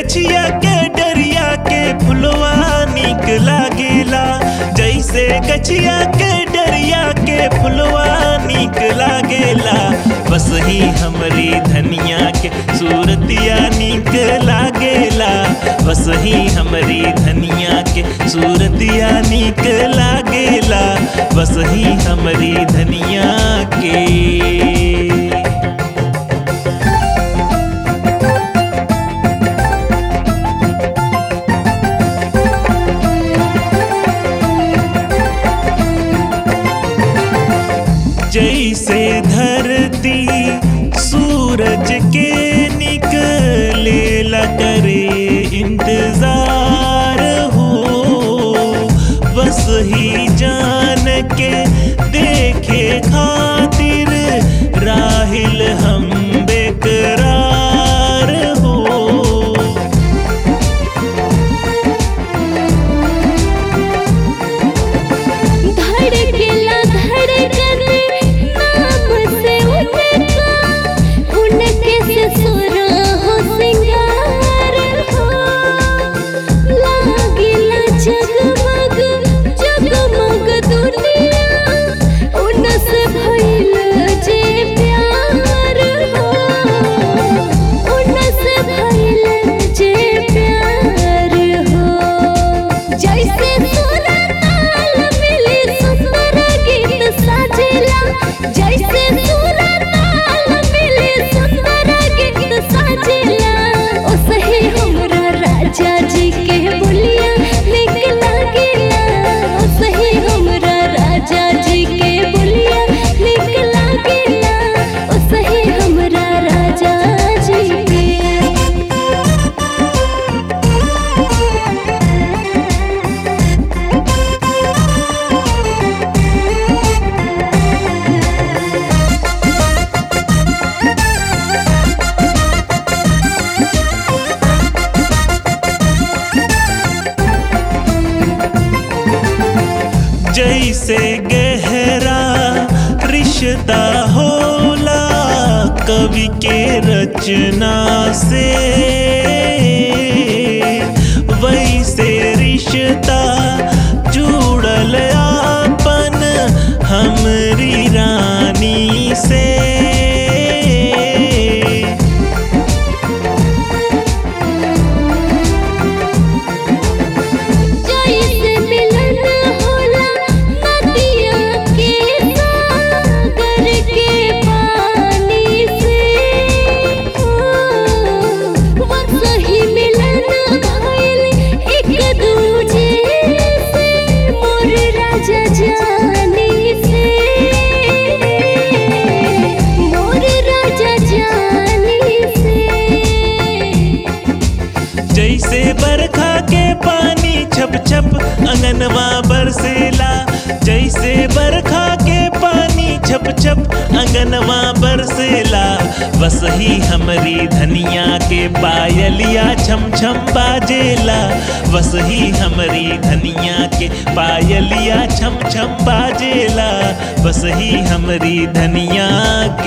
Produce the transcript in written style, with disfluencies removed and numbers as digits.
गछिया के डरिया के फुलवा नीक लागेला। जैसे गछिया के डरिया के फुलवा नीक लागेला। बस ही हमरी धनिया के सूरतिया नीक लागेला। बस ही हमरी धनिया के सूरतिया नीक लागेला। बस ही हमरी धनिया के। जैसे धरती सूरज के निकलेला करे इंतजार हो। बस ही जान के देखे खातिर राहिल हम बेकरार हो। धड़केला धड़कन नाम से उनका, उनके से सुरा हो सिंगार हो। लागिला जगमग जगमग दुनिया, उनसे भइल जे प्यार हो। उनसे भइल जे प्यार हो। जैसे सुरा ताल मिली सुंदर गीत साजेला। जैसे सुरा ताल मिली सुंदर गीत साजेला। ओ सही हमरा राजा जी के बोलिया नीक लागेला। ओ सही हमरा राजा जी के बोलिया नीक लागेला। ओ सही हमरा राजा जी के। जैसे गहरा रिश्ता होला कवि के रचना से। वैसे रिश्ता जुड़ल आपन हमरी रानी से। जैसे मिलन होला नदिया के सागर के पानी से। वैसे मिलन भइल एक दूजे से मोर राजा जानी से। मोर राजा जानी से। जैसे बरखा के पानी छप छप अंगनवा बरसेला। जैसे बरखा के पानी छप छप अंगनवा बरसेला। बस ही हमरी धनिया के पायलिया छम छम बाजेला। बस ही हमरी धनिया के पायलिया छम छम बाजेला। बस ही हमरी धनिया